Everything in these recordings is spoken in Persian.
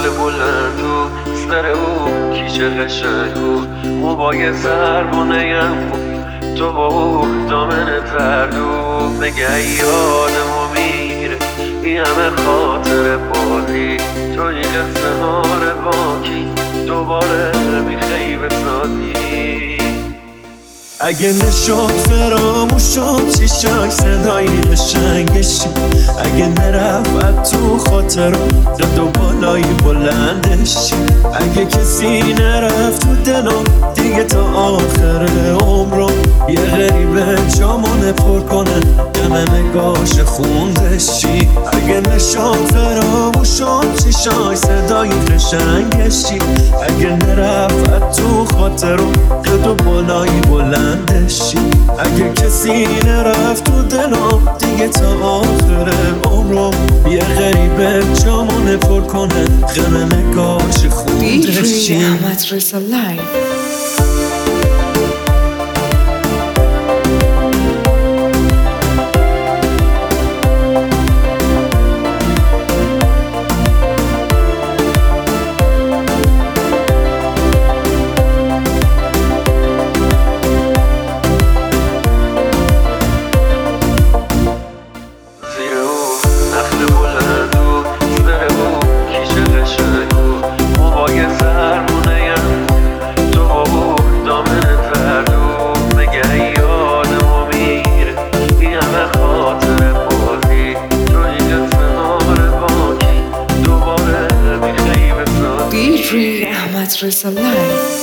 بلند و سر او کیچه قشنگ و موبای زربانه‌ام تو با او دامن زرد و نگه یادمو میره این همه خاطر بازی تو این قصه ها باکی دوباره میخوای بسازی. اگه نشد فراموش شد چیشای صدای قشنگشی، اگه نرفت تو خاطر زد و بالای بلندشی، اگه کسی نرفت تو دلم دیگه تا آخر عمرم یه غریبه جامونه پر کنه غم نگاش خوندشی. اگه نشد فراموش شد چیشای صدای قشنگشی، اگه نرفت تو خاطرم زد و بالای بلندشی، اگه کسی نرفت تو دلم دیگه تا آخر عمرم یه غریبه جامونه پر کنه غم نگاش خوندشی. احمد رضا لایو. احمد رضا لایو.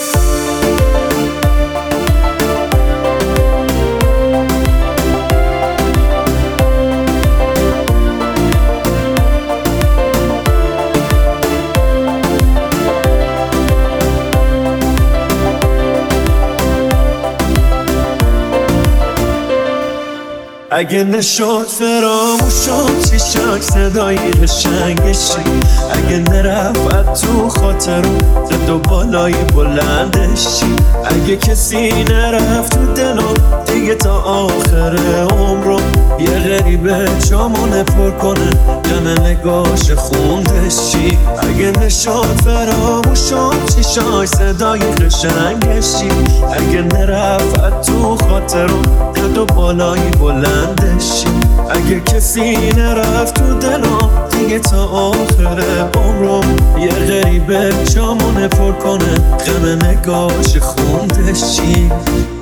اگه نشد فراموش شد چیشاک صدای قشنگشی، اگه نرفت تو خاطرم زد و بالای بلندشی، اگه کسی نرفت تو دلم دیگه تا آخر عمرم یه غریبه جامونه پر کنه غم نگاش خوندشی. اگه نشد فراموش شد چیشاک صدای قشنگشی، اگه نرفت تو خاطرم زد و بالای بلندشی، اگه کسی نرفت تو دلم دیگه تا آخر عمرم یه غریبه جامونه پر کنه غم نگاش خوندشی.